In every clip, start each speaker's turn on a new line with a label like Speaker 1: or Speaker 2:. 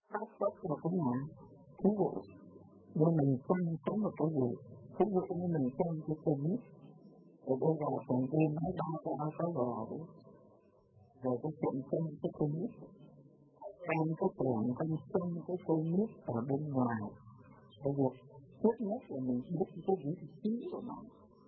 Speaker 1: Pháp tất là cũng là thí dụ như mình sống một cái gì, thí dụ như mình xem cái phim ấy, rồi bây giờ thành viên nói ba cái áo có gò đấy, rồi cái chuyện xem cái phim ấy, xem cái tưởng con xem cái phim ấy ở bên ngoài, cái việc trước nhất là mình biết cái vị trí của nó,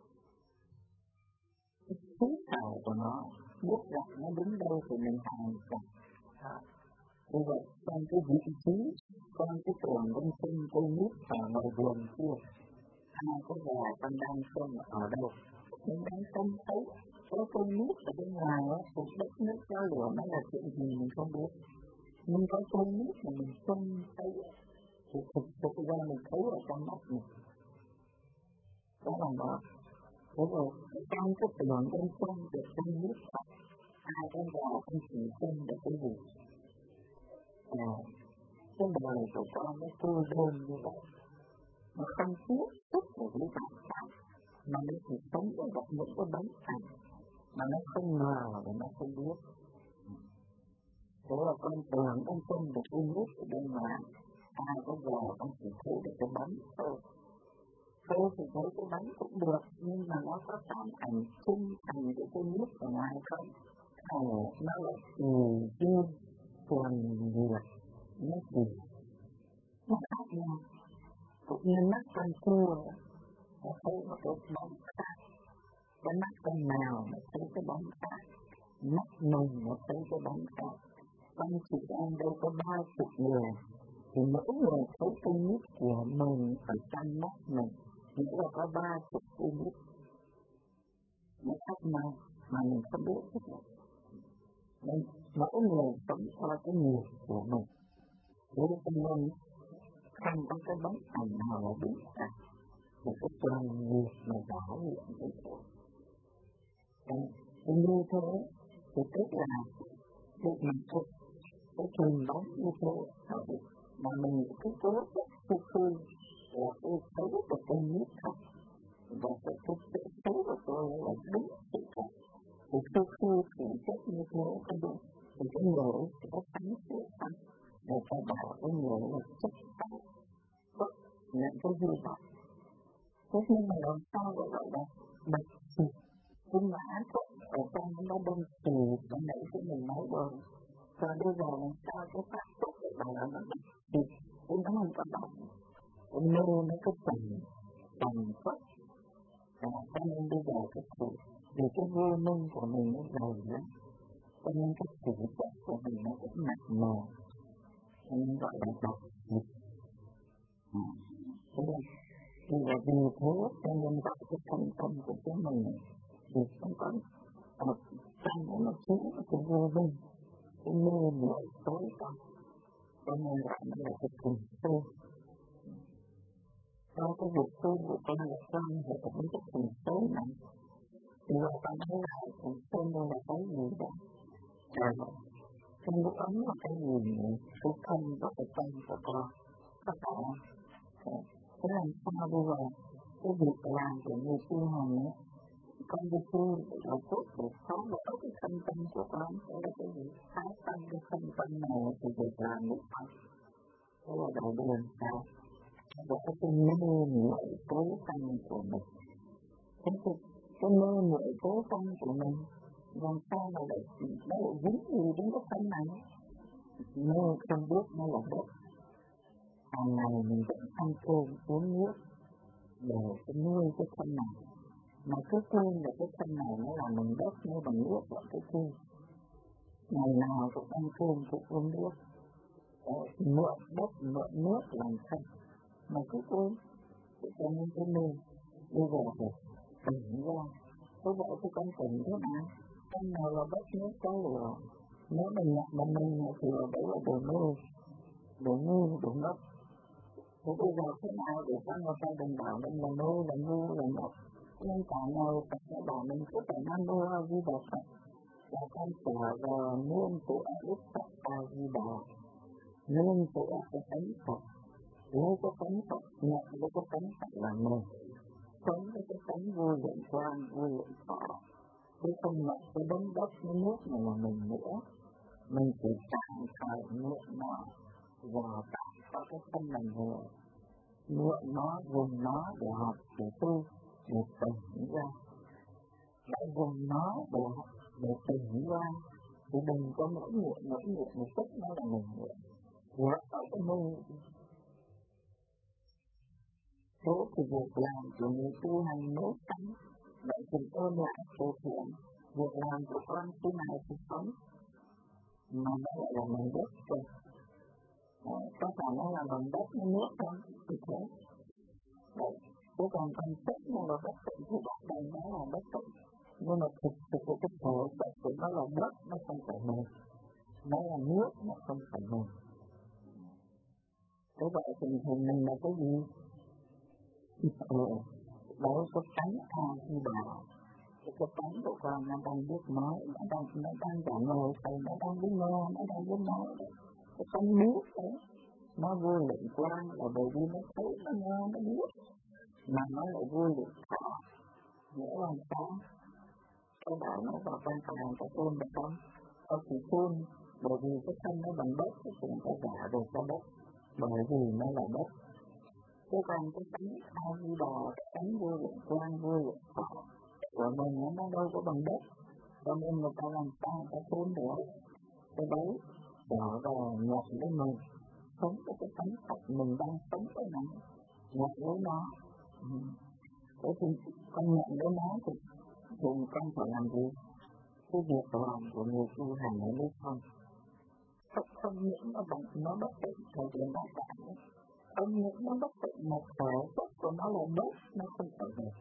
Speaker 1: cái trí khảo của nó, biết rằng nó đứng đâu thì mình hành cả. Như vậy, trong cái vị trí, trong cái tưởng con xem cây nước ở ngoài vườn kia, hai cái gà con đang xem ở đâu, mình đang xem thấy có cây nước ở bên ngoài á, thì đất nước gió lửa nó là chuyện gì mình không biết. Nhưng có cây nước mà mình xem thấy, thì thực ra mình thấy ở trong mắt mình. Đó là đó. Thế rồi, trong cái tưởng con xem được cây nước thật, hai con gà con chỉ xem được cái gì. Cái đời của con nó cô đơn như vậy, nó không tiếp xúc được với bản thân, mà nó chỉ sống với những cái bóng ảnh, mà nó không ngờ và nó không biết. Thế là con tưởng con xem được cái nước ở bên ngoài, hai cái gà con chỉ thấy được cái bóng thôi. Thôi thì thấy cái bóng cũng được, nhưng mà nó có phản ảnh chung thành cái nước ở ngoài không? Nó là duyên còn nghiệp, nó gì? Nó khác nhau. Cũng như mắt con cua, nó thấy một cái bóng khác. Cái mắt con mèo nó thấy cái bóng khác. Mắt mình nó thấy cái bóng khác. Con chị em đâu có 30 người, thì mỗi người thấy cái nước của mình ở trong mắt mình, nghĩa là có 30 cái nước. Nó khác nhau mà mình không biết hết rồi. Nên mỗi người sống theo cái nghiệp của mình. Thế nên không có cái bóng ảnh nào là đúng cả. Một cái toàn nghiệp mà giả luyện với tôi. Như thế thì tức là được mình thực cái truyền bóng như thế. Mà mình cứ cố gắng khư là tôi thấy được cái nước thật. Và cái thấy của tôi là đúng sự thật. Thì khư chuyển chất như thế có đúng. Thì cái người sẽ có thánh sự thật. Để cho bảo cái người là chất thật. Nhận cái gì vậy? Thế nhưng mà làm sao để gọi là bạch trì? Nhưng mà ác ở trong nó đông trì, nó nãy của mình nói rồi. Và bây giờ làm sao cái pháp tốt để bảo là nó bạch trì? Thì nó không có động. Cái nô nó có tầm phất. Cho nên bây giờ cái sự, vì cái vô minh của mình nó dày lắm. Cho nên cái sự chất của mình nó cũng nặng nề. Cho nên gọi là bạch trì. Thì là vì thế cho nên gọi cái thân tâm của chúng mình thì không có trong đó nó chính là cái vô minh, cái mê muội tối tăm. Cho nên gọi nó là cái tình tu. Trong cái việc tu của con là con phải có cái tình tối này. Thì là con thấy là tình tu đây là cái gì đó. Rồi trong lúc ấm là cái gì này, cái thân và cái tâm của con. Có phải không? Thế làm sao bây giờ cái việc làm của người tu hành ấy, con đi tu là tốt để phá vỡ cái thân tâm của con. Thế là cái gì? Phá tâm cái thân tâm này thì việc làm được không? Thế là đầu tiên sao? Và cái mê muội cố tâm của mình. Thế thì cái mê muội cố tâm của mình làm sao mà lại dính gì đến cái thân này? Mê không biết nó là đất. Hàng ngày mình vẫn ăn cơm uống nước để nuôi cái thân này, mà cứ quên là cái thân này nó là mình đất như bằng nước vào cái kia. Ngày nào cũng ăn cơm cũng uống nước, mượn đất mượn nước làm thân, mà cứ quên. Cho nên cái nên bây giờ phải tỉnh ra. Thế vậy thì con tỉnh thế nào? Thân nào là đất nước có lửa, nếu mình nhận mà mình thì đấy là đồ mê, đồ ngốc. Thế bây giờ thế nào để cho người ta đừng bảo mình là ngu, là ngu, là ngốc. Nhưng cả ngày Phật đã bảo mình cứ phải Nam Mô A Di Đà Phật. Và con trở về nguyên của Đức Phật A Di Đà. Nguyên của cái tánh Phật. Lấy cái tánh Phật, nhận với cái tánh Phật là mình. Sống với cái tánh vô lượng quan, vô lượng thọ. Chứ không nhận cái đống đất, cái nước này là mình nữa. Mình chỉ tạm thời nguyện nó. và tạo cái tâm mình vừa mượn nó, dùng nó để học, để tu, để tỉnh ra. Đã dùng nó để tỉnh ra, thì đừng có mỗi nguyện một chút nó là mình nguyện. Vượt ở cái mưu. Số thì việc làm của người tu hành nếu tránh, vậy cùng ôn lại phổ thiện, việc làm của con khi nào thì sống, mà nó lại là mình đất rồi. Có phải nó là bằng đất nó nước không? Thì thế. Đấy. Chứ còn con chất nó là bất tịnh thì bắt đầu nó là bất tịnh. Nhưng mà thực sự cái thể chất của nó là đất, nó không phải mình. Nó là nước, nó không phải mình. Thế vậy thì mình là cái gì? Đó có tánh A-di-đà. Cái tánh của con nó đang biết nói, nó đang trả lời thầy, nó đang biết nghe, nó đang biết nói. Cái tánh biết đấy, nó vô lượng quang là bởi vì nó thấy, nó nghe, nó biết. Mà nó lại vô lượng thọ. Nghĩa là sao? Cái đạo nó vào trong càng cái ôn được không? Có chỉ phun, bởi vì cái thân nó bằng đất, cái cũng phải giả về cho đất. Bởi vì nó là đất. Chứ còn cái tánh A-di-đà, cái tánh vô lượng quang, vô lượng thọ của mình nó đâu có bằng đất. Cho nên người ta làm sao người ta phun được. Cái đấy, trở về nhận với mình. Sống cái tánh thật mình đang sống cái này. Nhận với nó. Thế thì con nhận với nó thì con phải làm gì? Cái việc làm của người tu hành ở đây không? Không những nó bất tịnh, thầy truyền bác cả. Không những nó bất tịnh, một thể chất của nó là đất, nó không phải được.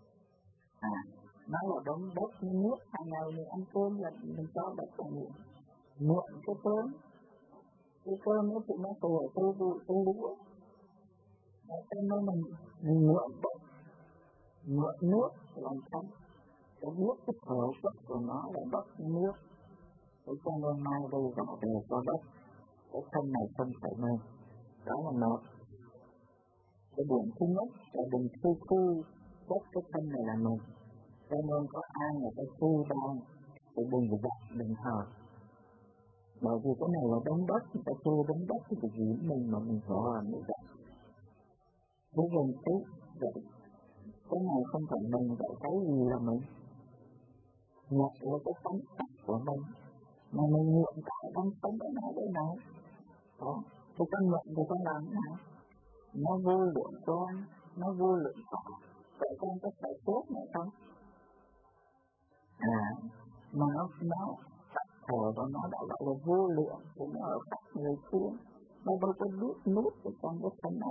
Speaker 1: Nó là đống đất nước, hàng ngày mình ăn cơm là mình cho đất là nhiều. Mượn cái cơm ấy thì nó từ ở tư vụ, tư lúa. Cho nên mình mượn đất, mượn nước làm sao? Cái nước, cái thể chất của nó là đất nước. Thế cho nên mai đây gọi về cho đất. Cái thân này không phải nên. Đó là một. Cái điểm thứ nhất là đừng thu đất cái thân này là mình. Cho nên có ai người ta thu bao thì đừng giặt, đừng thờ. Bởi vì cái này là đống đất, người ta thu đống đất thì cái gì mình mà mình phải làm như vậy. Thế dần tiếp, vậy cái này không phải mình, vậy cái gì là mình? Nhặt là cái tánh thật của mình. Mà mình nguyện cả đang sống ở nào đây nào. Đó, thì con nguyện thì con làm thế nào? Nó vô lượng quang, nó vô lượng thọ. Vậy con có phải tốt nữa không? Mà nó sắc thể của nó đã gọi là vô lượng, thì nó ở khắp người phương. Nó đâu có biết nút ở trong cái thân này.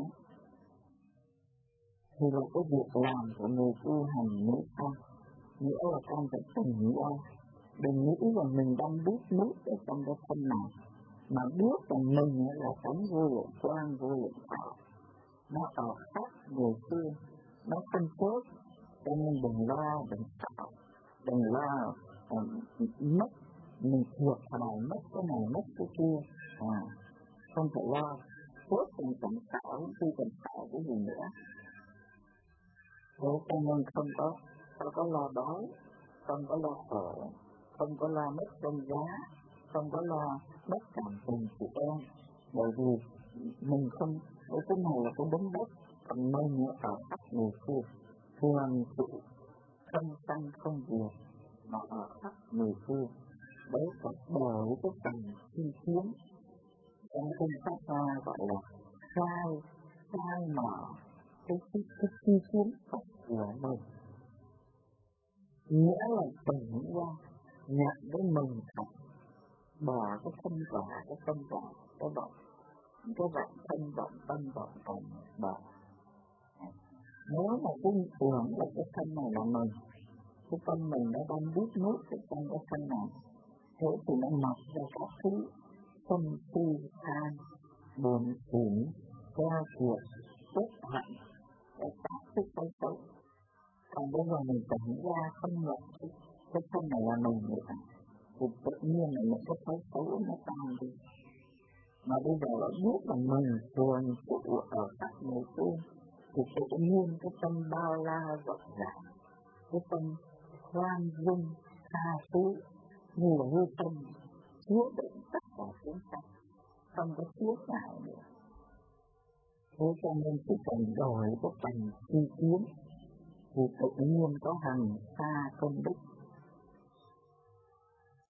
Speaker 1: Thì là cái việc làm của người tu hành nữa không? Nghĩa là con phải tỉnh ra. Đừng nghĩ rằng mình đang biết nút ở trong cái thân này. Mà biết rằng mình là tánh vô lượng quang, vô lượng thọ. Nó ở khắp người phương. Nó không tốt. Cho nên đừng lo, đừng sợ. Đừng lo mất. Mình thuộc vào mất cái này, mất cái kia. Không phải lo. Tốt cần tỉnh tạo, khi cần tạo cái gì nữa. Thế cho nên không có lo đói, không có lo khổ, không có lo mất công giá, không có lo mất cảm tình của em. Bởi vì mình không, cái này là cái đống đất, còn nơi nữa ở khắp người kia, thường trụ, không tăng không diệt, mà ở khắp người kia. Đấy có bởi cái tầng thiên chiến, trong kinh pháp ra gọi là khai mở cái thiên chiến thật của mình. Nghĩa là tỉnh ra, nhận với mình thật, bỏ cái thân quả, cái tâm quả, cái vọng thân vọng, tâm vọng, bỏ. Nếu mà cái tưởng là cái thân này là mình, cái tâm mình đã đang biết nuốt trong cái thân này, thế thì nó mọc ra các thứ tâm tư than, buồn xỉn, keo kiệt, tức hận, để các thứ xấu. Còn bây giờ mình tỉnh ra không nhận cái thân này là mình nữa, thì tự nhiên là những cái xấu nó tan đi. Mà bây giờ đã biết là mình thường trụ ở các người phương, thì tự nhiên cái tâm bao la rộng rãi, cái tâm khoan dung, tha thứ, như là hư tâm, chứa đựng tất cả chúng ta. không có tiếc lại nữa. Thế cho nên cái cảnh đổi cái cảnh chi kiến thì tự nhiên có hằng xa công đức